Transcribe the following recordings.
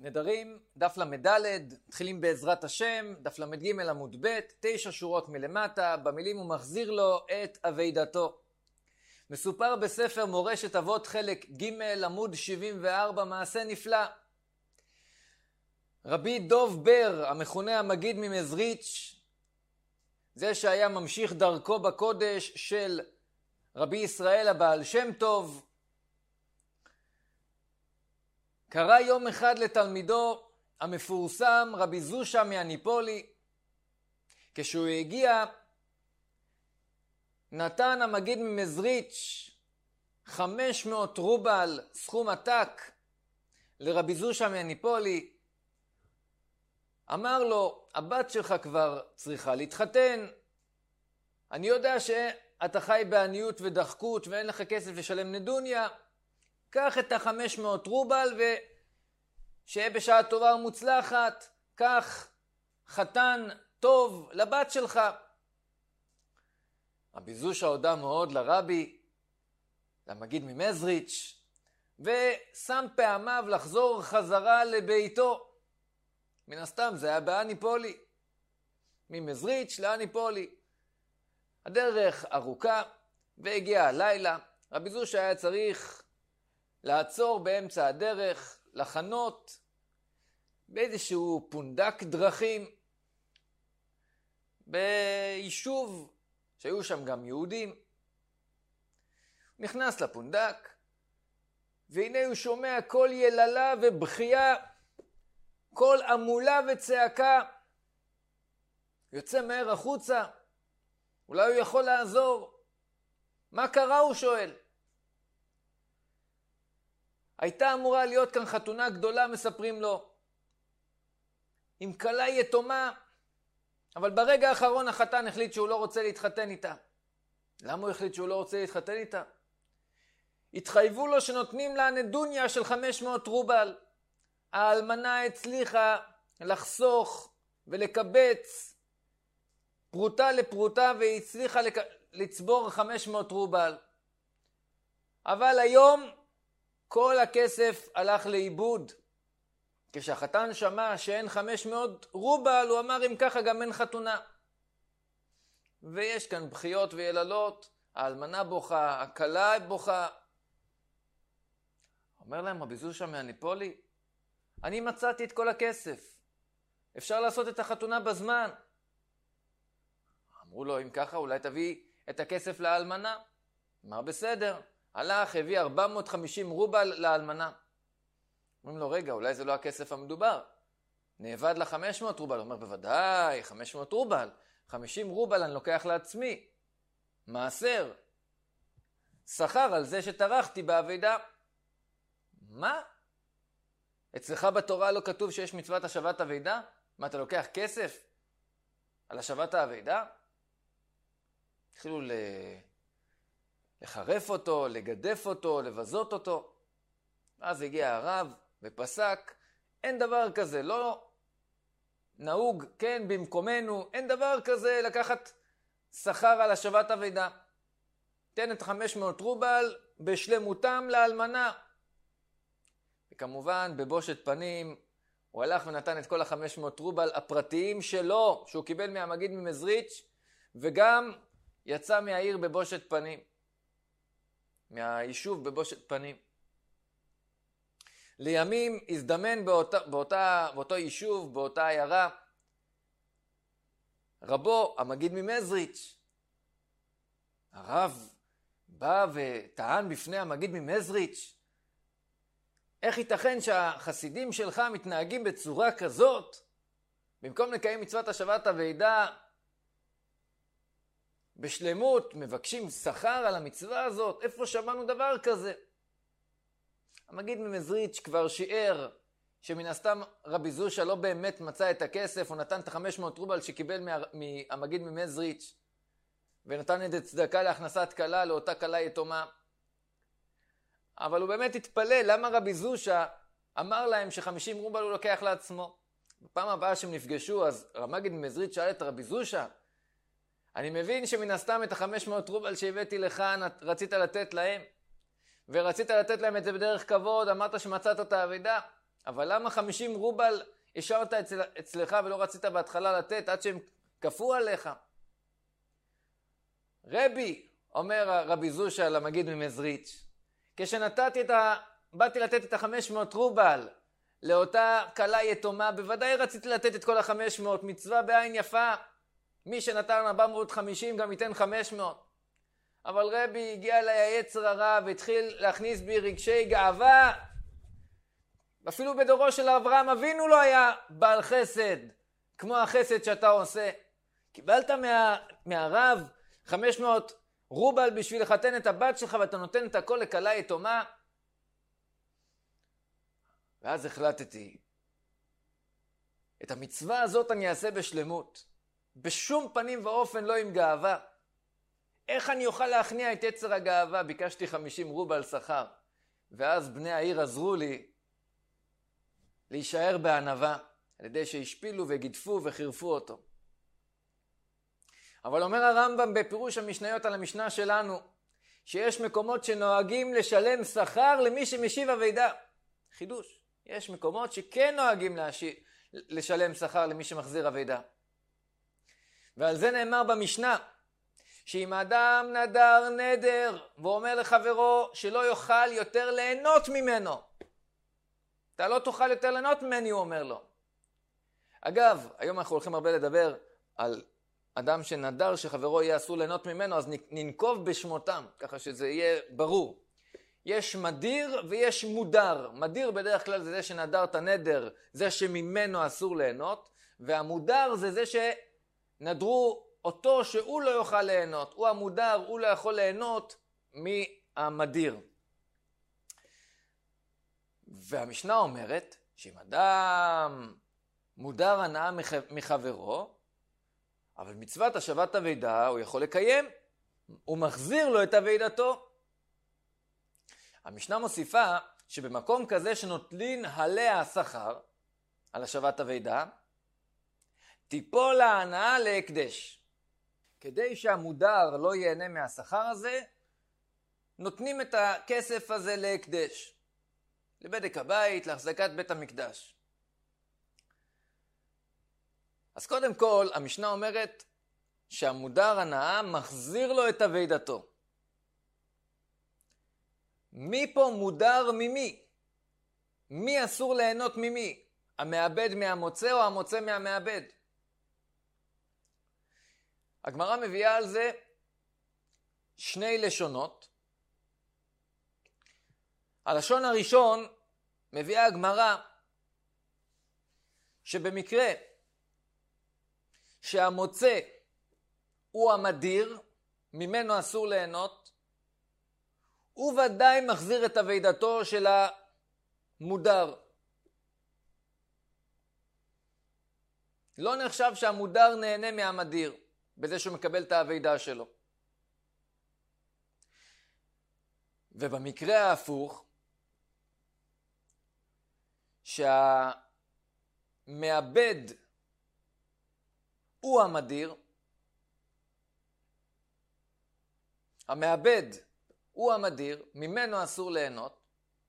נדרים, דף למדלת, מתחילים בעזרת השם, דף למד ג' עמוד ב', 9 שורות מלמטה, במילים הוא מחזיר לו את אבידתו. מסופר בספר מורשת אבות חלק ג' עמוד 74, מעשה נפלא. רבי דוב בר, המכונה המגיד ממזריץ', זה שהיה ממשיך דרכו בקודש של רבי ישראל הבעל שם טוב, קרא יום אחד לתלמידו המפורסם רבי זושה מהניפולי. כשהוא הגיע, נתן המגיד ממזריץ' 500 רובל, סכום עתק, לרבי זושה מהניפולי. אמר לו, הבת שלך כבר צריכה להתחתן. אני יודע שאתה חי בעניות ודחקות ואין לך כסף לשלם נדוניה. קח את 500 רובל ושיהיה בשעה טובה ומוצלחת. קח חתן טוב לבת שלך. רבי זושה הודה מאוד לרבי, למגיד ממזריץ', ושם פעמיו לחזור חזרה לביתו. מן הסתם זה היה באניפולי, ממזריץ' לאניפולי. הדרך ארוכה והגיע הלילה. רבי זושה היה צריך לעצור באמצע הדרך, לחנות באיזשהו פונדק דרכים ביישוב שהיו שם גם יהודים. נכנס לפונדק, והנה הוא שומע קול יללה ובכייה, קול עמולה וצעקה. יוצא מהר החוצה, אולי הוא יכול לעזור. מה קרה? הוא שואל. הייתה אמורה להיות כאן חתונה גדולה, מספרים לו, עם כלה יתומה, אבל ברגע האחרון החתן החליט שהוא לא רוצה להתחתן איתה. למה הוא החליט שהוא לא רוצה להתחתן איתה? התחייבו לו שנותנים לה נדוניה של 500 רובל. האלמנה הצליחה לחסוך ולקבץ פרוטה לפרוטה, והיא הצליחה לצבור 500 רובל. אבל היום כל הכסף הלך לאיבוד. כשהחתן שמע שאין 500 רובל, הוא אמר, אם ככה גם אין חתונה. ויש כאן בכיות ויללות, האלמנה בוכה, הכלה בוכה. אומר להם רבי זושה מהניפולי, אני מצאתי את כל הכסף, אפשר לעשות את החתונה בזמן. אמרו לו, אם ככה אולי תביא את הכסף לאלמנה. אמר בסדר. הלך, הביא 450 רובל לאלמנה. אומרים לו, רגע, אולי זה לא הכסף המדובר. נאבד לה 500 רובל. הוא אומר, בוודאי, 500 רובל. 50 רובל אני לוקח לעצמי. מעשר. שכר על זה שטרחתי בעבידה. מה? אצלך בתורה לא כתוב שיש מצוות השבת עבידה? מה, אתה לוקח כסף על השבת העבידה? התחילו לחרף אותו, לגדף אותו, לבזות אותו. אז הגיע הרב ופסק, אין דבר כזה, לא נהוג, כן, במקומנו, אין דבר כזה לקחת שכר על השבת עבידה. תן את 500 רובל בשלמותם לאלמנה. וכמובן, בבושת פנים, הוא הלך ונתן את כל 500 רובל הפרטיים שלו, שהוא קיבל מהמגיד ממזריץ', וגם יצא מהעיר בבושת פנים. מהיישוב בבושת פנים. לימים הזדמן באותו יישוב, באותה עיירה, רבו, המגיד ממזריץ'. הרב בא וטען בפני המגיד ממזריץ', איך ייתכן שהחסידים שלך מתנהגים בצורה כזאת? במקום לקיים מצוות השבת עבידה בשלמות, מבקשים שכר על המצווה הזאת. איפה שמענו דבר כזה? המגיד ממזריץ' כבר שיער שמן הסתם רבי זושה לא באמת מצא את הכסף. הוא נתן את 500 רובל שקיבל מהמגיד ממזריץ', ונתן את צדקה להכנסת כלה לאותה כלה יתומה. אבל הוא באמת התפלא למה רבי זושה אמר להם ש50 רובל הוא לוקח לעצמו. בפעם הבאה שהם נפגשו, אז המגיד ממזריץ' שאל את רבי זושה, אני מבין שמן הסתם את 500 רובל שהבאתי לכאן רצית לתת להם, ורצית לתת להם את זה בדרך כבוד, אמרת שמצאת את העבידה. אבל למה 50 רובל השארת אצלך ולא רצית בהתחלה לתת עד שהם כפו עליך? רבי, אומר רבי זושה למגיד ממזריץ', באתי לתת את 500 רובל לאותה כלה יתומה, בוודאי רציתי לתת את כל 500, מצווה בעין יפה. מי שנתן 450 גם ייתן 500. אבל רבי הגיע אליי היצר הרע והתחיל להכניס בי רגשי גאווה. אפילו בדורו של אברהם אבינו לא היה בעל חסד, כמו החסד שאתה עושה. קיבלת מהרב 500 רובל בשביל לחתן את הבת שלך ואתה נותן את הכל לכלה יתומה. ואז החלטתי, את המצווה הזאת אני אעשה בשלמות. בשום פנים ואופן לא עם גאווה. איך אני אוכל להכניע את יצר הגאווה? ביקשתי 50 רובל שכר. ואז בני העיר עזרו לי להישאר בענווה, על ידי שהשפילו וגידפו וחירפו אותו. אבל אומר הרמב"ם בפירוש המשניות על המשנה שלנו, שיש מקומות שנוהגים לשלם שכר למי שמשיב אבידה. חידוש. יש מקומות שכן נוהגים לשלם שכר למי שמחזיר אבידה. ועל זה נאמר במשנה, שאם האדם נדר נדר ואומר לחברו שלא יוכל יותר ליהנות ממנו, אתה לא תוכל יותר ליהנות ממני, הוא אומר לו. אגב, היום אנחנו הולכים הרבה לדבר על אדם שנדר שחברו יהיה אסור ליהנות ממנו, אז ננקוב בשמותם, ככה שזה יהיה ברור. יש מדיר ויש מודר. מדיר בדרך כלל זה שנדר את הנדר, זה שממנו אסור ליהנות, והמודר זה זה שנדרו אותו שהוא לא יוכל ליהנות. הוא המודר, הוא לא יכול ליהנות מהמדיר. והמשנה אומרת שאם אדם מודר הנאה מחברו, אבל מצוות השבת אבידה הוא יכול לקיים, הוא מחזיר לו את אבידתו. המשנה מוסיפה שבמקום כזה שנוטלין עליה שכר, על השבת אבידה, תיפול ההנאה להקדש. כדי שהמודר לא ייהנה מהשכר הזה, נותנים את הכסף הזה להקדש. לבדק הבית, להחזקת בית המקדש. אז קודם כל, המשנה אומרת שהמודר הנאה מחזיר לו את אבידתו. מי פה מודר ממי? מי אסור ליהנות ממי? המעבד מהמוצא או המוצא מהמעבד? הגמרא מביאה על זה שני לשונות. הלשון הראשון מביאה הגמרא שבמקרה שהמוצא הוא המדיר, ממנו אסור ליהנות, הוא ודאי מחזיר את אבידתו של המודר. לא נחשב שהמודר נהנה מהמדיר, בזה שהוא מקבל את האבידה שלו. ובמקרה ההפוך, שהמעבד הוא המדיר, המעבד הוא המדיר, ממנו אסור ליהנות.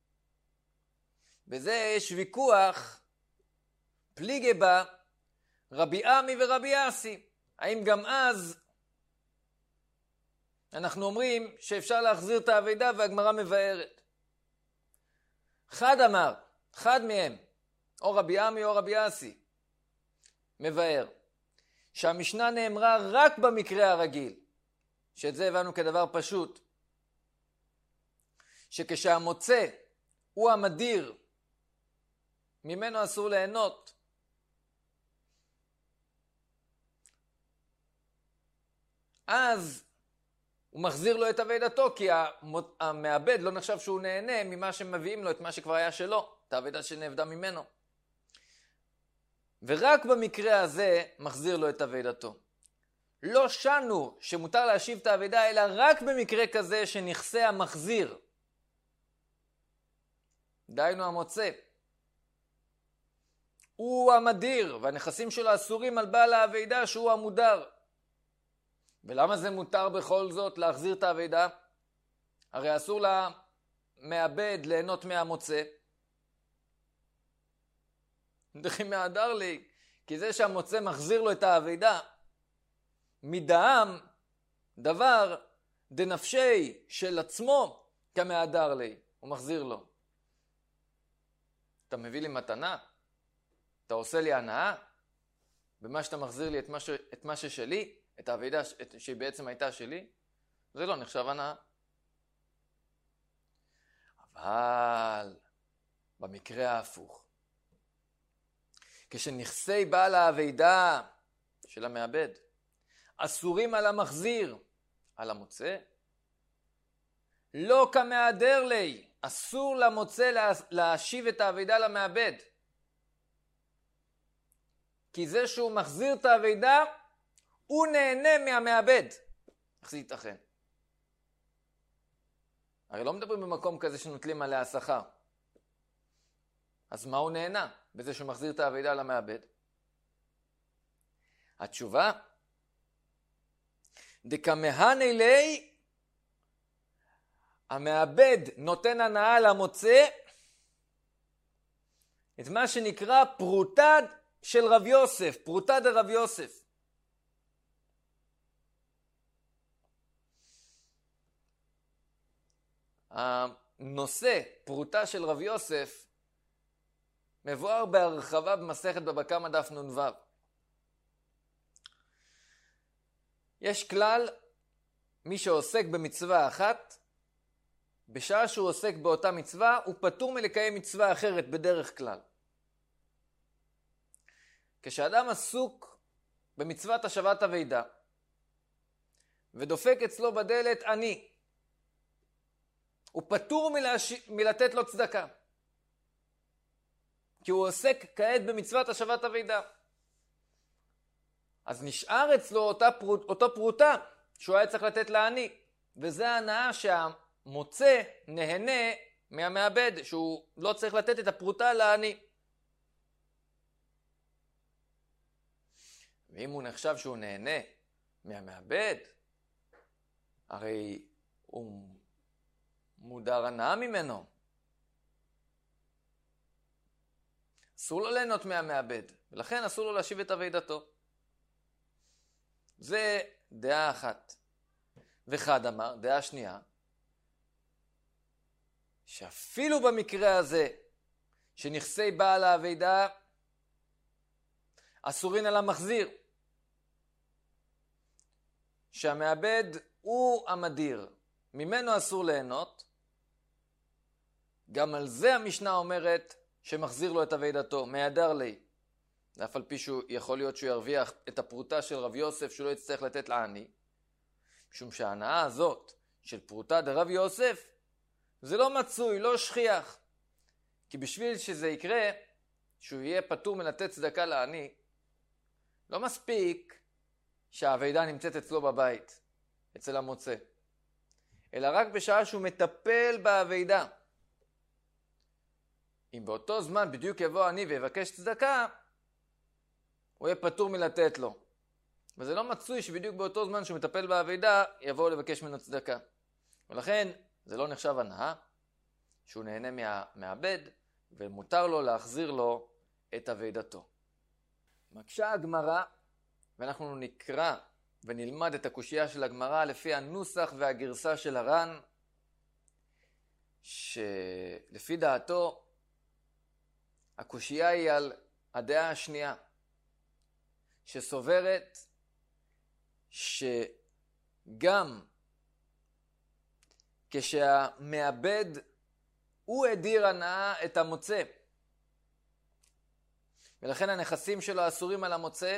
בזה יש ויכוח פליגי בה רבי עמי ורבי אסי. האם גם אז אנחנו אומרים שאפשר להחזיר את האבידה, והגמרא מבארת. אחד מהם, או רבי עמי או רבי אסי, מבאר שהמשנה נאמרה רק במקרה הרגיל, שאת זה הבנו כדבר פשוט, שכשהמוצא הוא המדיר, ממנו אסור ליהנות. אז הוא מחזיר לו את אבידתו, כי המעבד לא נחשב שהוא נהנה ממה שמביאים לו, את מה שכבר היה שלו, את האבידה שנאבדה ממנו. ורק במקרה הזה מחזיר לו את אבידתו. לא שנו שמותר להשיב את האבידה, אלא רק במקרה כזה שנכסה המחזיר. דהיינו המוצא. הוא המדיר, והנכסים שלו אסורים על בעל האבידה שהוא המודר. ולמה זה מותר בכל זאת להחזיר את האבידה? הרי אסור למעבד ליהנות מהמוצא. דכי מהדר לי, כי זה שהמוצא מחזיר לו את האבידה, מדעם דבר דנפשי של עצמו כמהדר לי, הוא מחזיר לו. אתה מביא לי מתנה? אתה עושה לי הנאה? במה שאתה מחזיר לי את מה ששלי, את האבידה שהיא בעצם הייתה שלי, זה לא נחשב הנאה. אבל במקרה ההפוך, כשנכסי בעל האבידה של המאבד אסורים על המחזיר, על המוצא, לא כמהדר לי, אסור למוצא להשיב את האבידה למאבד. כי זה שהוא מחזיר את האבידה, הוא נהנה מהמאבד. איך זה ייתכן? הרי לא מדברים במקום כזה שנוטלים עליה שכר. אז מה הוא נהנה בזה שהוא מחזיר את האבידה למאבד? התשובה, דקמהני לי, המאבד נותן הנאה למוצא את מה שנקרא פרוטה של רב יוסף, פרוטה דרב יוסף. הנושא פרוטה של רב יוסף מבואר בהרחבה במסכת בבא קמא דף נ"ו. יש כלל, מי שעוסק במצווה אחת, בשעה שהוא עוסק באותה מצווה, הוא פטור מלקיים מצווה אחרת בדרך כלל. כשאדם עסוק במצוות השבת אבידה, ודופק אצלו בדלת אני, הוא פטור מלתת לו צדקה. כי הוא עוסק כעת במצוות השבת אבידה. אז נשאר אצלו אותה פרוטה שהוא היה צריך לתת לעני. וזה ההנאה שהמוצא נהנה מהמאבד, שהוא לא צריך לתת את הפרוטה לעני. ואם הוא נחשב שהוא נהנה מהמאבד, הרי הוא מודר הנאה ממנו. אסור לו ליהנות מהמאבד, ולכן אסור לו להשיב את אבידתו. זה דעה אחת. וחד אמר, דעה שנייה, שאפילו במקרה הזה, שנכסי בעל האבידה אסורין על המחזיר, שהמאבד הוא המדיר, ממנו אסור ליהנות, גם על זה המשנה אומרת שמחזיר לו את אבידתו, מהדר לי. אף על פי שיכול להיות שהוא ירוויח את הפרוטה של רב יוסף שהוא לא יצטרך לתת לעני, משום שההנאה הזאת של פרוטה דרב יוסף זה לא מצוי, לא שכיח. כי בשביל שזה יקרה, שהוא יהיה פטור מלתת צדקה לעני, לא מספיק שהאבידה נמצאת אצלו בבית, אצל המוצא, אלא רק בשעה שהוא מטפל באבידה. אם באותו זמן בדיוק יבוא אני ויבקש צדקה, הוא יהיה פטור מלתת לו. וזה לא מצוי שבדיוק באותו זמן שהוא מטפל באבידה, יבוא לבקש ממנו צדקה. ולכן זה לא נחשב הנאה, שהוא נהנה מהמאבד, ומותר לו להחזיר לו את אבידתו. מקשה הגמרא, ואנחנו נקרא ונלמד את הקושייה של הגמרא לפי הנוסח והגרסה של הר"ן, שלפי דעתו הקושייה היא על הדעה השנייה, שסוברת שגם כשהמאבד הוא הדיר הנאה את המוצא, ולכן הנכסים שלו אסורים על המוצא,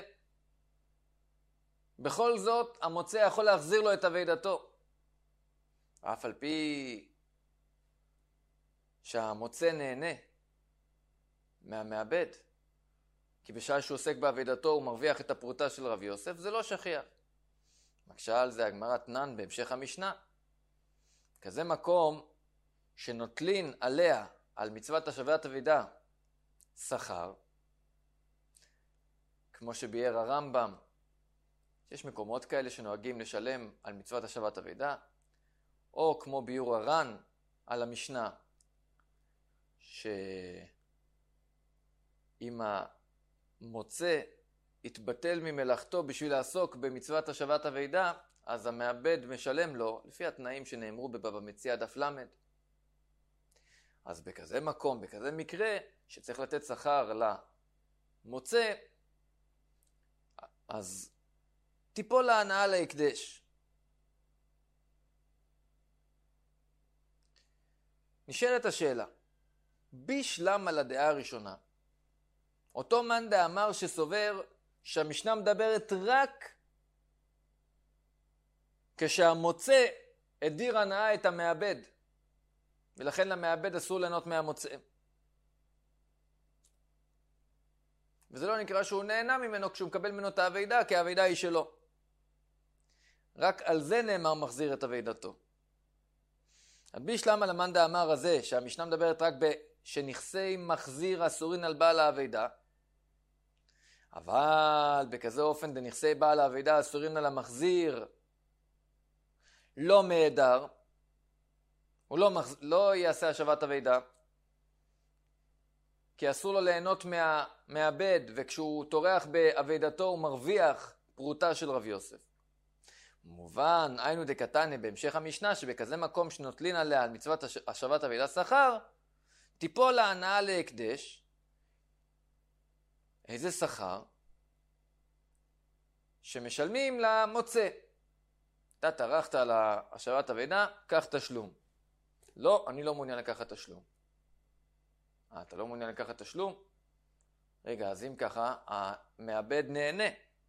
בכל זאת המוצא יכול להחזיר לו את אבידתו. אף על פי שהמוצא נהנה מהמאבד, כי בשעה שהוא עוסק באבידתו הוא מרוויח את הפרוטה של רב יוסף, זה לא שכיח. מקשה על זה הגמרא תנן בהמשך המשנה. כזה מקום שנוטלין עליה, על מצוות השבת אבידה, שכר, כמו שביאר הרמב"ם, יש מקומות כאלה שנוהגים לשלם על מצוות השבת אבידה, או כמו ביאור הר"ן על המשנה, אם המוצא יתבטל ממלאכתו בשביל לעסוק במצוות השבת אבידה, אז המעבד משלם לו לפי התנאים שנאמרו בבבא מציעא דף למד. אז בכזה מקום, בכזה מקרה, שצריך לתת שכר למוצא, אז תיפול ההנאה להקדש. נשאלת השאלה, בשלמה לדעה הראשונה, אותו מאן דאמר שסובר שהמשנה מדברת רק כשהמוצא הדיר הנאה את המעבד, ולכן למעבד אסור ליהנות מהמוצא. וזה לא נקרא שהוא נהנה ממנו כשהוא מקבל ממנו את האבידה, כי האבידה היא שלו. רק על זה נאמר מחזיר את אבידתו. רבי שלמה למאן דאמר הזה, שהמשנה מדברת רק שנכסי מחזיר אסורין על בעל האבידה, אבל בכזה אופן דנכסי בעל האבידה אסורין על המחזיר לא מהדר, הוא לא יעשה השבת אבידה, כי אסור לו ליהנות מהמעבד, וכשהוא טורח באבידתו הוא מרוויח פרוטה של רב יוסף. מובן, היינו דקתניה בהמשך המשנה, שבכזה מקום שנוטלין עליה על מצוות השבת אבידה שכר, תיפול ההנאה להקדש. איזה שכר? שמשלמים למוצא. אתה טרחת על השבת אבידה, קח תשלום. לא, אני לא מעוניין לקחת תשלום. אתה לא מעוניין לקחת תשלום? רגע, אז אם ככה, המעבד נהנה.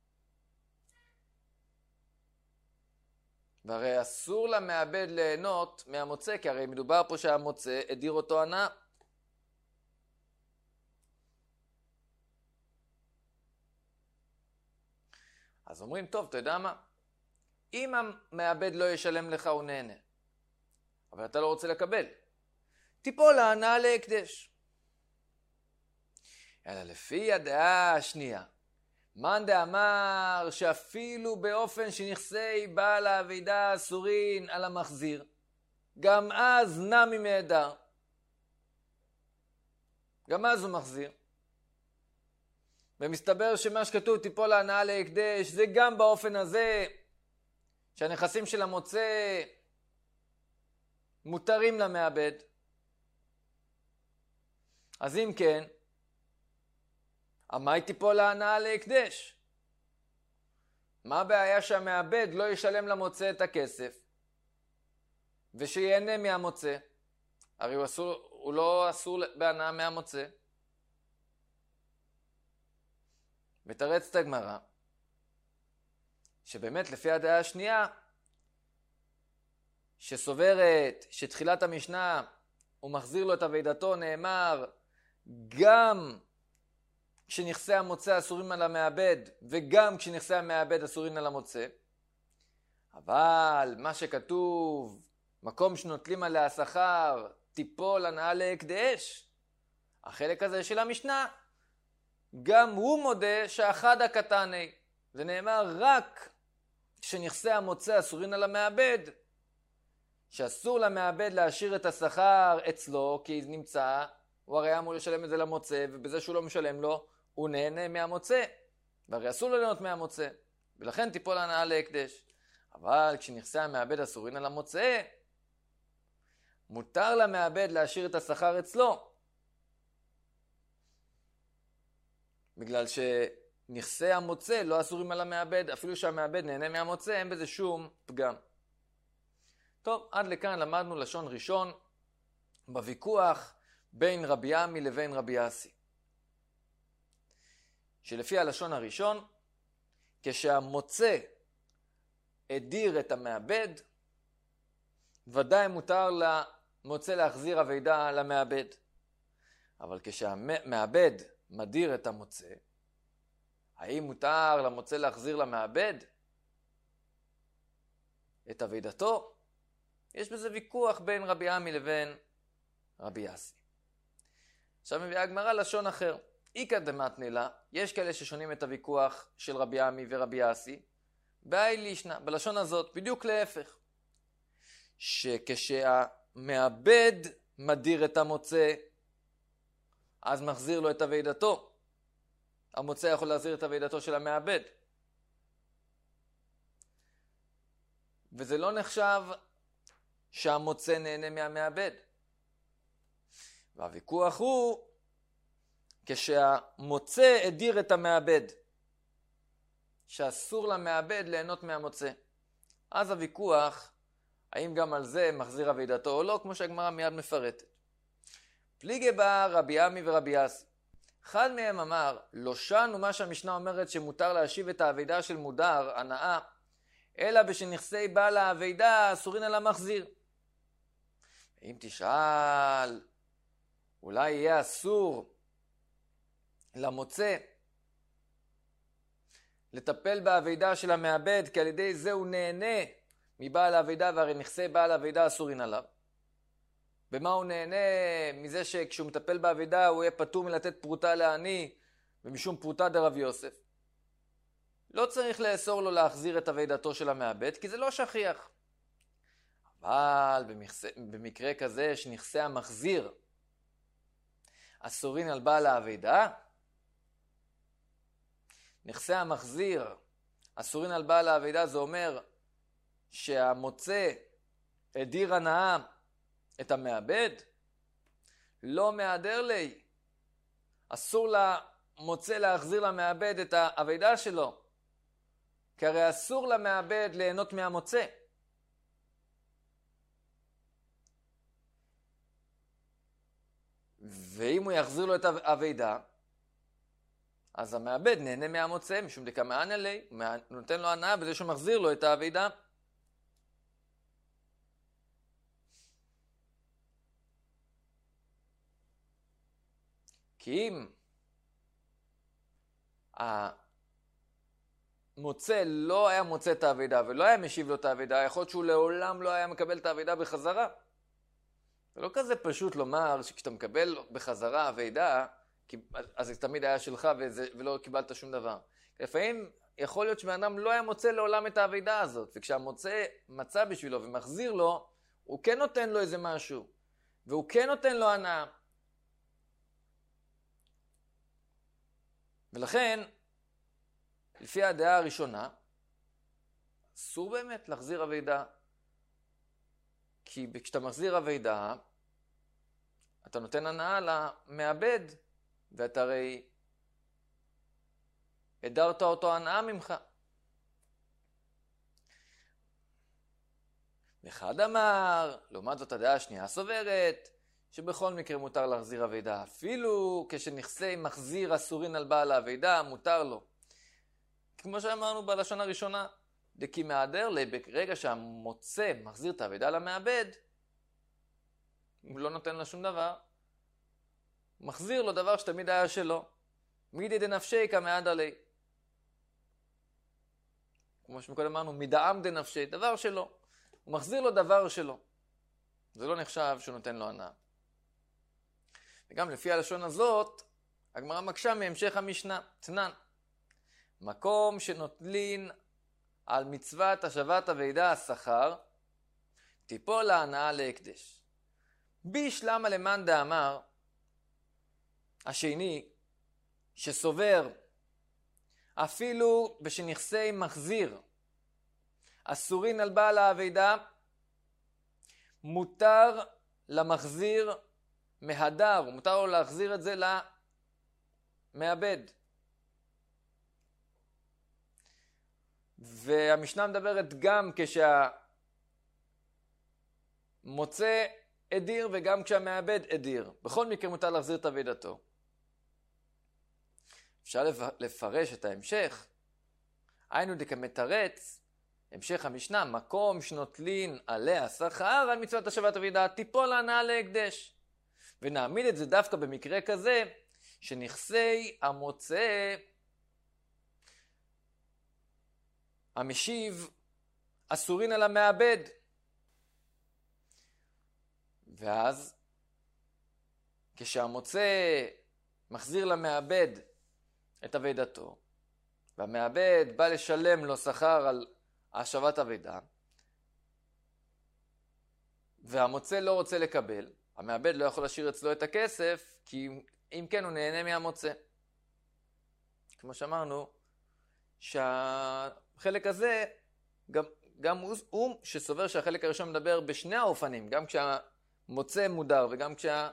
והרי אסור למעבד ליהנות מהמוצא, כי הרי מדובר פה שהמוצא הדיר אותו הנאה. אז אומרים, טוב, אתה יודע מה? אם המעבד לא ישלם לך, הוא נהנה. אבל אתה לא רוצה לקבל. תיפול ההנאה להקדש. אלא לפי הדעה השנייה, מאן דאמר שאפילו באופן שנכסי בעל האבידה אסורין על המחזיר, גם אז נמי מהדר. גם אז הוא מחזיר. ומסתבר שמה שכתוב תיפול ההנאה להקדש, זה גם באופן הזה שהנכסים של המוצא מותרים למעבד. אז אם כן, המאי תיפול ההנאה להקדש? מה הבעיה שהמעבד לא ישלם למוצא את הכסף ושיהנה מהמוצא? הרי הוא לא אסור בהנאה מהמוצא. ותרץ את הגמרא שבאמת לפי הדעה השנייה שסוברת שתחילת המשנה הוא מחזיר לו את אבידתו, נאמר גם כשנכסי המוצא אסורים על המעבד וגם כשנכסי המעבד אסורים על המוצא. אבל מה שכתוב מקום שנוטלים עליה שכר תיפול הנאה להקדש, החלק הזה של המשנה גם הוא מודה שאחד הקטני, זה נאמר רק כשנכסי המוצא אסורים על המעבד, שאסור למעבד להשאיר את השכר אצלו כי נמצא, הוא הרי אמור לשלם את זה למוצא, ובזה שהוא לא משלם לו הוא נהנה מהמוצא, והרי אסור לו ליהנות מהמוצא, ולכן תיפול הנאה להקדש. אבל כשנכסי המעבד אסורים על המוצא, מותר למעבד להשאיר את השכר אצלו, בגלל שנכסי המוצא לא אסורים על המעבד, אפילו שהמעבד נהנה מהמוצא, אין בזה שום פגם. טוב, עד לכאן למדנו לשון ראשון בוויכוח בין רבי עמי לבין רבי אסי. שלפי הלשון הראשון, כשהמוצא הדיר את המעבד, ודאי מותר למוצא להחזיר אבידה למעבד. אבל כשהמעבד מדיר את המוצא, האם מותר למוצא להחזיר למעבד את אבידתו? יש בזה ויכוח בין רבי עמי לבין רבי אסי. עכשיו מביאה הגמרא לשון אחר. איקא דמתנא לה, יש כאלה ששונים את הוויכוח של רבי עמי ורבי אסי, באי לישנא, בלשון הזאת, בדיוק להפך. שכשהמעבד מדיר את המוצא, אז מחזיר לו את אבידתו. המוצא יכול להחזיר את אבידתו של המעבד. וזה לא נחשב שהמוצא נהנה מהמעבד. והוויכוח הוא כשהמוצא הדיר את המעבד, שאסור למעבד ליהנות מהמוצא. אז הוויכוח, האם גם על זה מחזיר אבידתו או לא, כמו שהגמרא מיד מפרטת. פליגי בה רבי עמי ורבי אסי. אחד מהם אמר, לא שנו מה שהמשנה אומרת שמותר להשיב את האבידה של מודר, הנאה, אלא בשנכסי בעל האבידה אסורין על המחזיר. אם תשאל, אולי יהיה אסור למוצא לטפל באבידה של המעבד, כי על ידי זה הוא נהנה מבעל האבידה, והרי נכסי בעל האבידה אסורין עליו. במה הוא נהנה? מזה שכשהוא מטפל באבידה הוא יהיה פטור מלתת פרוטה לעני, ומשום פרוטה דרב יוסף. לא צריך לאסור לו להחזיר את אבידתו של המעבד, כי זה לא שכיח. אבל במקרה כזה שנכסי המחזיר אסורין על בעל האבידה, נכסי המחזיר אסורין על בעל האבידה, זה אומר שהמוצא הדיר הנאה את המעבד, לא מעדר לי. אסור למוצא להחזיר למעבד את האבידה שלו, כי הרי אסור למעבד ליהנות מהמוצא. ואם הוא יחזיר לו את האבידה, אז המעבד נהנה מהמוצא, משום דקמאן עלי, הוא נותן לו הנאה בזה שהוא מחזיר לו את האבידה. כי אם המוצא לא היה מוצא את האבידה ולא היה משיב לו את האבידה, יכול להיות שהוא לעולם לא היה מקבל את האבידה בחזרה. זה לא כזה פשוט לומר שכשאתה מקבל בחזרה אבידה, אז זה תמיד היה שלך ולא קיבלת שום דבר. לפעמים יכול להיות שבאדם לא היה מוצא לעולם את האבידה הזאת, וכשהמוצא מצא בשבילו ומחזיר לו, הוא כן נותן לו איזה משהו, והוא כן נותן לו הנאה. ולכן, לפי הדעה הראשונה, אסור באמת להחזיר אבידה. כי כשאתה מחזיר אבידה, אתה נותן הנאה למעבד, ואתה הרי הדרת אותו הנאה ממך. אחד אמר, לעומת זאת הדעה השנייה סוברת, שבכל מקרה מותר להחזיר אבידה. אפילו כשנכסי מחזיר אסורין על בעל האבידה, מותר לו. כמו שאמרנו בלשון הראשונה, דקי מעדר לי, ברגע שהמוצא מחזיר את האבידה למעבד, הוא לא נותן לו שום דבר. מחזיר לו דבר שתמיד היה שלו. מידי דנפשי כמעד עלי. כמו שקודם אמרנו, מדעם דנפשי, דבר שלו. הוא מחזיר לו דבר שלו. זה לא נחשב שהוא נותן לו הנאה. וגם לפי הלשון הזאת, הגמרא מקשה מהמשך המשנה, תנן. מקום שנוטלין על מצוות השבת אבידה השכר, טיפול להנאה להקדש. בישלמה למאן דאמר, השני, שסובר, אפילו בשנכסי מחזיר, אסורין על בעל האבידה, מותר למחזיר מהדר, מותר לו להחזיר את זה למעבד. והמשנה מדברת גם כשהמוצא אדיר וגם כשהמעבד אדיר. בכל מקרה מותר להחזיר את אבידתו. אפשר לפרש את ההמשך. היינו דקמתרץ, המשך המשנה, מקום שנוטלין עליה שכר על מצוות השבת אבידה, טיפול הנאה להקדש. ונעמיד את זה דווקא במקרה כזה, שנכסי המוצא המשיב אסורין על המעבד. ואז כשהמוצא מחזיר למעבד את אבידתו, והמעבד בא לשלם לו שכר על השבת אבידה, והמוצא לא רוצה לקבל, המעבד לא יכול להשאיר אצלו את הכסף, כי אם כן הוא נהנה מהמוצא. כמו שאמרנו, שהחלק הזה, גם הוא שסובר שהחלק הראשון מדבר בשני האופנים, גם כשהמוצא מודר וגם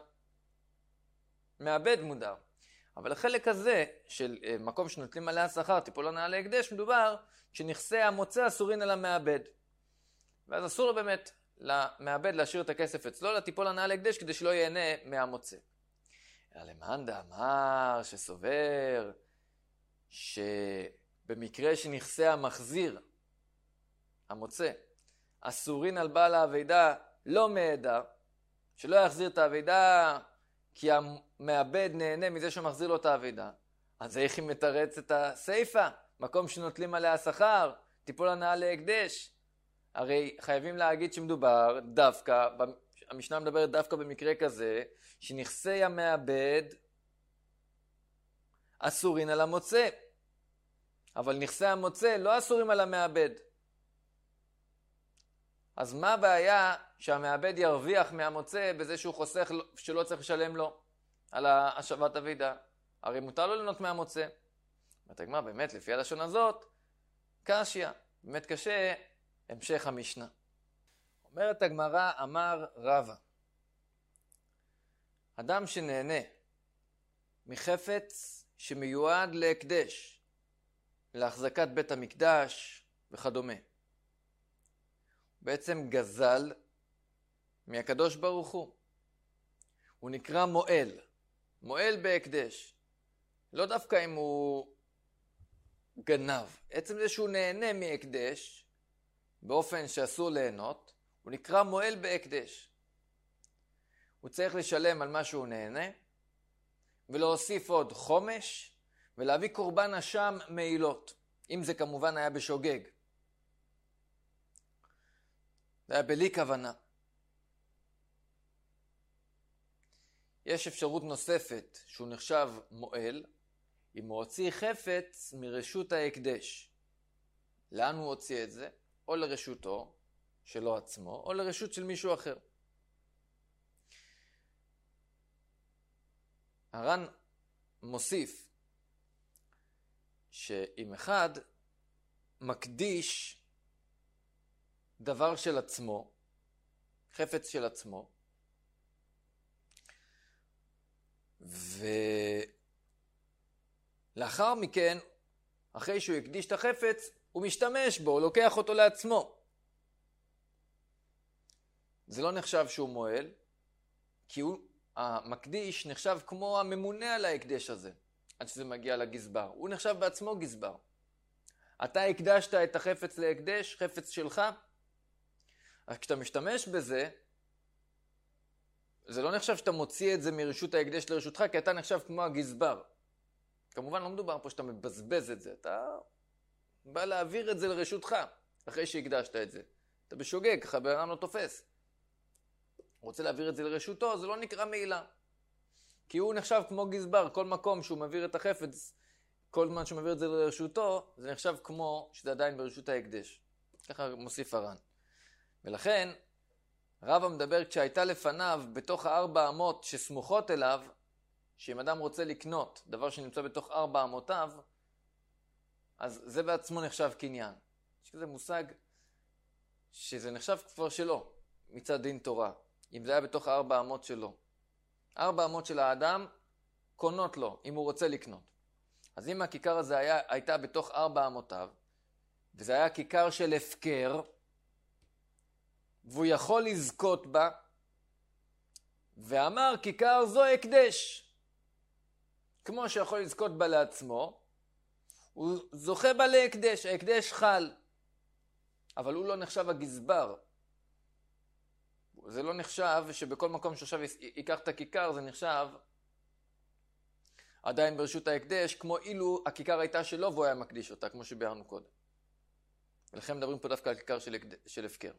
כשהמעבד מודר. אבל החלק הזה של מקום שנוטלים עליה שכר, תיפול הנאה להקדש, מדובר שנכסי המוצא אסורין על המעבד. ואז אסור לו באמת למעבד להשאיר את הכסף אצלו, לתיפול הנאה להקדש כדי שלא ייהנה מהמוצא. אלא למאן דאמר שסובר שבמקרה שנכסי המחזיר, המוצא, אסורין על בעל האבידה לא מעדה, שלא יחזיר את האבידה כי המעבד נהנה מזה שמחזיר לו את האבידה, אז איך היא מתרץ את הסייפה? מקום שנוטלים עליה שכר, תיפול הנאה להקדש. הרי חייבים להגיד שמדובר דווקא, המשנה מדברת דווקא במקרה כזה, שנכסי המעבד אסורין על המוצא. אבל נכסי המוצא לא אסורים על המעבד. אז מה הבעיה שהמעבד ירוויח מהמוצא בזה שהוא חוסך שלא צריך לשלם לו על השבת אבידה? הרי מותר לו ליהנות מהמוצא. ותגמר באמת לפי הלשון הזאת, קשיא, באמת קשה, המשך המשנה. אומרת הגמרא, אמר רבא, אדם שנהנה מחפץ שמיועד להקדש, להחזקת בית המקדש וכדומה, בעצם גזל מהקדוש ברוך הוא. הוא נקרא מועל, מועל בהקדש. לא דווקא אם הוא גנב, עצם זה שהוא נהנה מהקדש באופן שאסור ליהנות, הוא נקרא מועל בהקדש. הוא צריך לשלם על מה שהוא נהנה, ולהוסיף עוד חומש, ולהביא קורבן אשם מעילות, אם זה כמובן היה בשוגג. זה היה בלי כוונה. יש אפשרות נוספת שהוא נחשב מועל, אם הוא הוציא חפץ מרשות ההקדש. לאן הוא הוציא את זה? או לרשותו שלו עצמו, או לרשות של מישהו אחר. הר"ן מוסיף שאם אחד מקדיש דבר של עצמו, חפץ של עצמו, ולאחר מכן, אחרי שהוא הקדיש את החפץ, הוא משתמש בו, הוא לוקח אותו לעצמו. זה לא נחשב שהוא מועל, כי המקדיש נחשב כמו הממונה על ההקדש הזה, עד שזה מגיע לגזבר. הוא נחשב בעצמו גזבר. אתה הקדשת את החפץ להקדש, חפץ שלך, אז כשאתה משתמש בזה, זה לא נחשב שאתה מוציא את זה מרשות ההקדש לרשותך, כי אתה נחשב כמו הגזבר. כמובן לא מדובר פה שאתה מבזבז את זה, אתה בא להעביר את זה לרשותך, אחרי שהקדשת את זה. אתה בשוגג, ככה בן לא תופס. רוצה להעביר את זה לרשותו, זה לא נקרא מעילה. כי הוא נחשב כמו גזבר, כל מקום שהוא מעביר את החפץ, כל זמן שהוא מעביר את זה לרשותו, זה נחשב כמו שזה עדיין ברשות ההקדש. ככה מוסיף הר"ן. ולכן, רבא מדבר כשהייתה לפניו בתוך 4 אמות שסמוכות אליו, שאם אדם רוצה לקנות דבר שנמצא בתוך 4 אמותיו, אז זה בעצמו נחשב קניין. יש כזה מושג שזה נחשב כבר שלו, מצד דין תורה. אם זה היה בתוך 4 אמות שלו. 4 אמות של האדם קונות לו, אם הוא רוצה לקנות. אז אם הכיכר הזה הייתה בתוך 4 אמותיו, וזה היה כיכר של הפקר, והוא יכול לזכות בה, ואמר כיכר זו הקדש. כמו שיכול לזכות בה לעצמו, הוא זוכה בה להקדש, ההקדש חל. אבל הוא לא נחשב הגזבר. זה לא נחשב שבכל מקום שעכשיו ייקח את הכיכר, זה נחשב עדיין ברשות ההקדש, כמו אילו הכיכר הייתה שלו והוא היה מקדיש אותה, כמו שביארנו קודם. ולכן מדברים פה דווקא על כיכר של הפקר.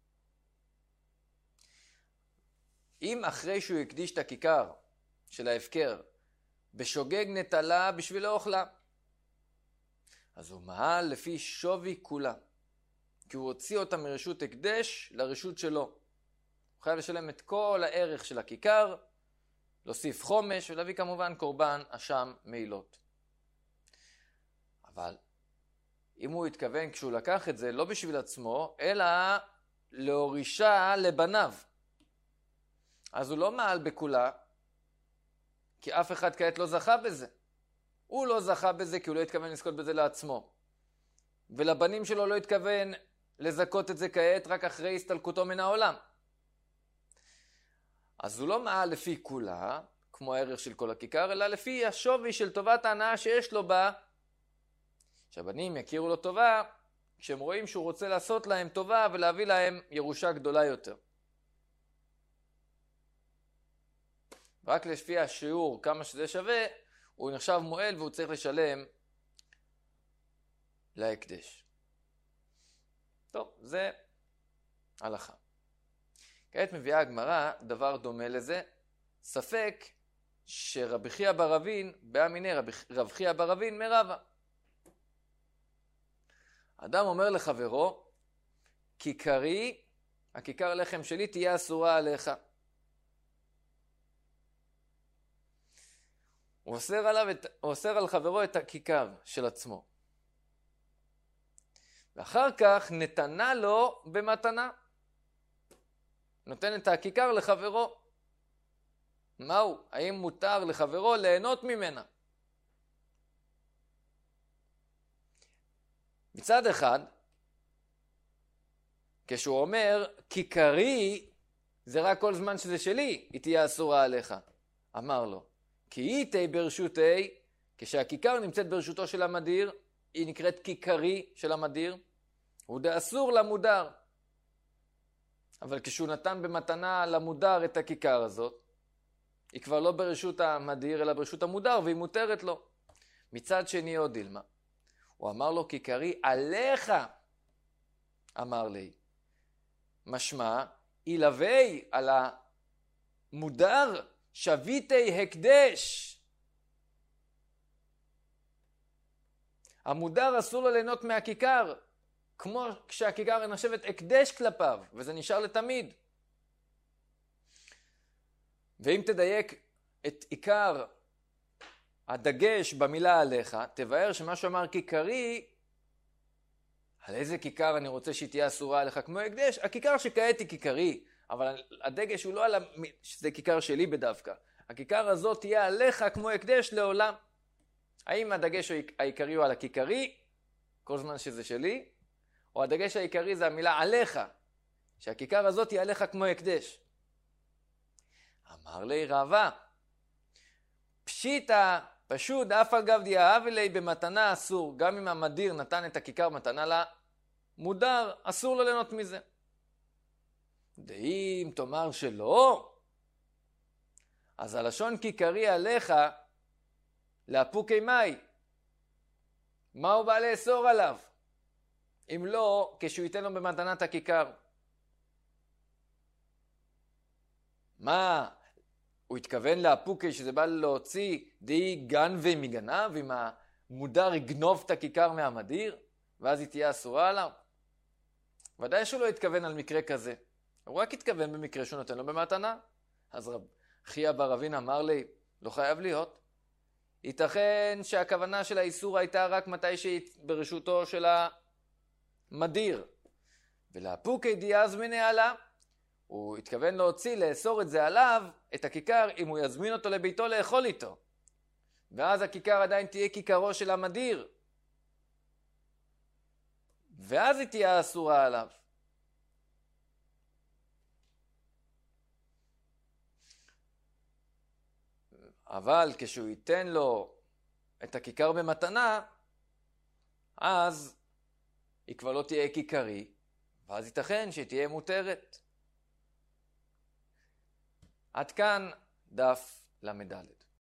אם אחרי שהוא הקדיש את הכיכר של ההפקר, בשוגג נטלה בשביל לאוכלה, אז הוא מעל לפי שווי כולה, כי הוא הוציא אותה מרשות הקדש לרשות שלו. הוא חייב לשלם את כל הערך של הכיכר, להוסיף חומש ולהביא כמובן קורבן אשם מעילות. אבל אם הוא התכוון כשהוא לקח את זה לא בשביל עצמו, אלא להורישה לבניו, אז הוא לא מעל בכולה, כי אף אחד כעת לא זכה בזה. הוא לא זכה בזה כי הוא לא התכוון לזכות בזה לעצמו. ולבנים שלו לא התכוון לזכות את זה כעת רק אחרי הסתלקותו מן העולם. אז הוא לא מעל לפי כולה, כמו הערך של כל הכיכר, אלא לפי השווי של טובת ההנאה שיש לו בה. שהבנים יכירו לו טובה, כשהם רואים שהוא רוצה לעשות להם טובה ולהביא להם ירושה גדולה יותר. רק לפי השיעור, כמה שזה שווה, הוא נחשב מועל והוא צריך לשלם להקדש. טוב, זה הלכה. כעת מביאה הגמרא דבר דומה לזה, ספק שרבי חייא בר אבין, באמיני רב חייא בר אבין מרבה. אדם אומר לחברו, כיכרי, הכיכר לחם שלי תהיה אסורה עליך. הוא אוסר על חברו את הכיכר של עצמו. ואחר כך נתנה לו במתנה. נותן את הכיכר לחברו. מהו? האם מותר לחברו ליהנות ממנה? מצד אחד, כשהוא אומר, כיכרי, זה רק כל זמן שזה שלי, היא תהיה אסורה עליך. אמר לו, כי איתי ברשותי, כשהכיכר נמצאת ברשותו של המדיר, היא נקראת כיכרי של המדיר, הוא דה אסור למודר. אבל כשהוא נתן במתנה למודר את הכיכר הזאת, היא כבר לא ברשות המדיר, אלא ברשות המודר, והיא מותרת לו. מצד שני עוד דילמה. הוא אמר לו, כיכרי עליך, אמר לי. משמע, ילווי על המודר, שביתי הקדש. המודר אסור לו ליהנות מהכיכר, כמו כשהכיכר נחשבת הקדש כלפיו, וזה נשאר לתמיד. ואם תדייק את עיקר הדגש במילה עליך, תבאר שמה שאמר כיכרי, על איזה כיכר אני רוצה שהיא תהיה אסורה עליך כמו הקדש? הכיכר שכעת היא כיכרי, אבל הדגש הוא לא על שזה כיכר שלי בדווקא. הכיכר הזאת תהיה עליך כמו הקדש לעולם. האם הדגש העיקרי הוא על הכיכרי, כל זמן שזה שלי, או הדגש העיקרי זה המילה עליך, שהכיכר הזאת היא עליך כמו הקדש. אמר לי רבה, פשיטה, פשוט, אף על גב דיאהב לי במתנה אסור, גם אם המדיר נתן את הכיכר מתנה למודר, אסור לו ליהנות מזה. דאם תאמר שלא, אז הלשון כיכרי עליך, לאפוקי מאי, מה הוא בא לאסור עליו? אם לא, כשהוא ייתן לו במתנת הכיכר. מה? הוא התכוון לאפוקי שזה בא להוציא די גן ומגנב, אם המודר יגנוב את הכיכר מהמדיר, ואז היא תהיה אסורה עליו? ודאי שהוא לא התכוון על מקרה כזה. הוא רק התכוון במקרה שהוא נותן לו במתנה. אז רב חייא בר אבין אמר לי, לא חייב להיות. ייתכן שהכוונה של האיסור הייתה רק מתי שהיא ברשותו של המדיר. ולאפוקי דיאזמיני עלה, הוא התכוון לאסור את זה עליו, את הכיכר, אם הוא יזמין אותו לביתו לאכול איתו. ואז הכיכר עדיין תהיה כיכרו של המדיר. ואז היא תהיה אסורה עליו. אבל כשהוא ייתן לו את הכיכר במתנה, אז היא כבר לא תהיה כיכרי, ואז ייתכן שהיא תהיה מותרת. עד כאן דף למדלת.